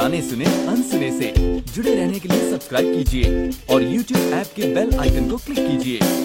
गाने सुने अनसुने से। जुड़े रहने के लिए सब्सक्राइब कीजिए और YouTube ऐप के बेल आइकन को क्लिक कीजिए।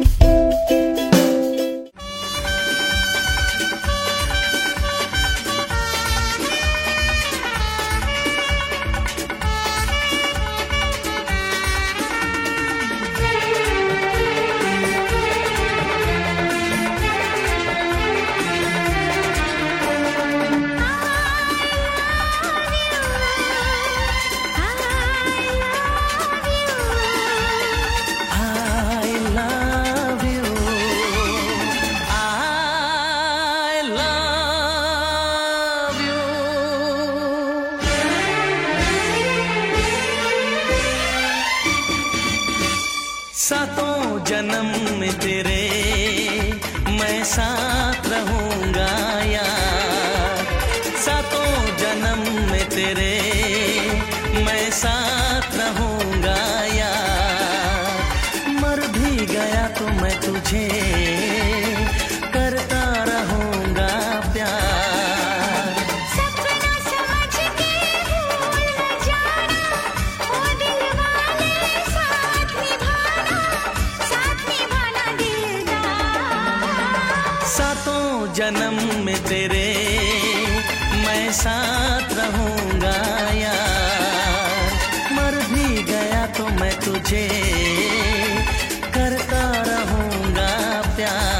सातों जन्म में तेरे मैं साथ रहूंगा यार, सातों जन्म में तेरे मैं साथ रहूंगा यार। मर भी गया तो मैं तुझे करता रहूंगा प्यार। सपना समझ के भूल न जाना, ओ दिल वाले साथ निभाना दिलदार। सातों जन्म में तेरे मैं साथ रहूंगा यार। मर भी गया तो मैं तुझे करता रहूंगा प्यार।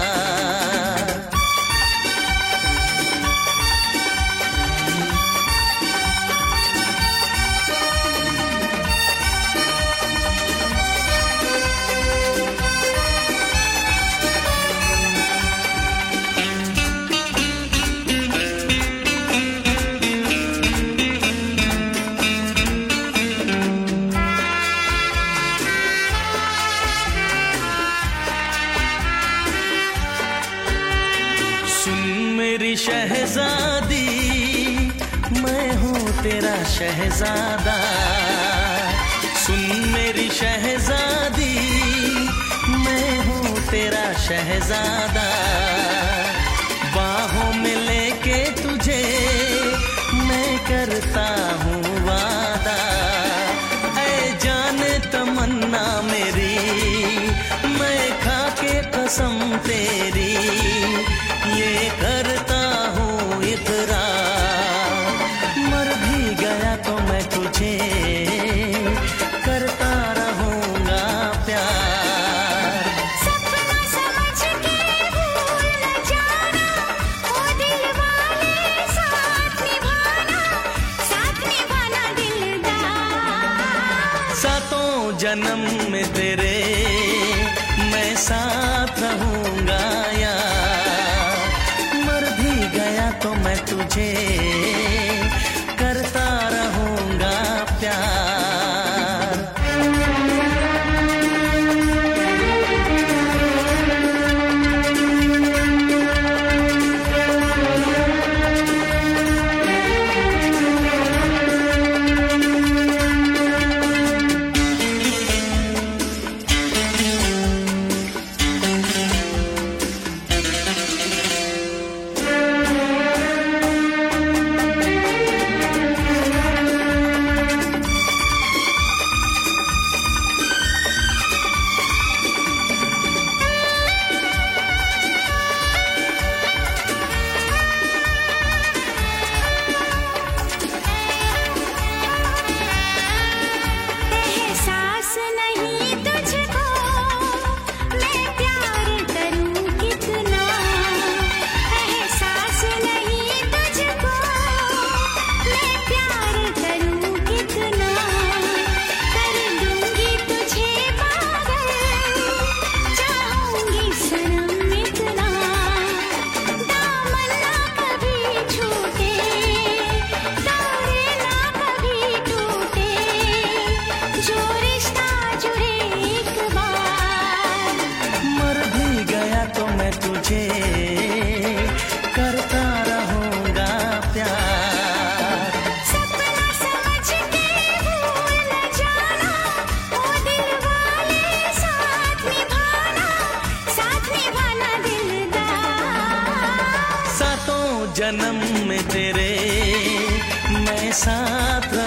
मेरी शहजादी मैं हूँ तेरा शहजादा। सुन मेरी शहजादी मैं हूँ तेरा शहजादा। बाहों में लेके तुझे मैं करता हूँ वादा। ऐ जाने तमन्ना मेरी मैं खा के कसम तेरी ये करता हूँ इकरार। मर भी गया तो मैं तुझे करता रहूंगा प्यार। सपना समझ के भूल न जाना, ओ दिल वाले साथ निभाना दिलदार। सातों जन्म में तेरे मैं साथ रहूंगा यार। मर भी गया तो मैं तुझे करता रहूंगा प्यार। एहसास नहीं तुझको मैं प्यार करूं कितना, एहसास नहीं तुझको मैं प्यार करूं कितना। कर दूंगी तुझे पागल, चाहूंगी सनम इतना। दामन ना कभी छूटे, तारे ना कभी टूटे, जो रिश्ता जुड़े एक बार। मर भी गया तो मैं तुझे करता रहूंगा प्यार। सपना समझ के भूल न जाना, ओ दिल वाले साथ निभाना दिलदार। सातों जन्म में तेरे मैं साथ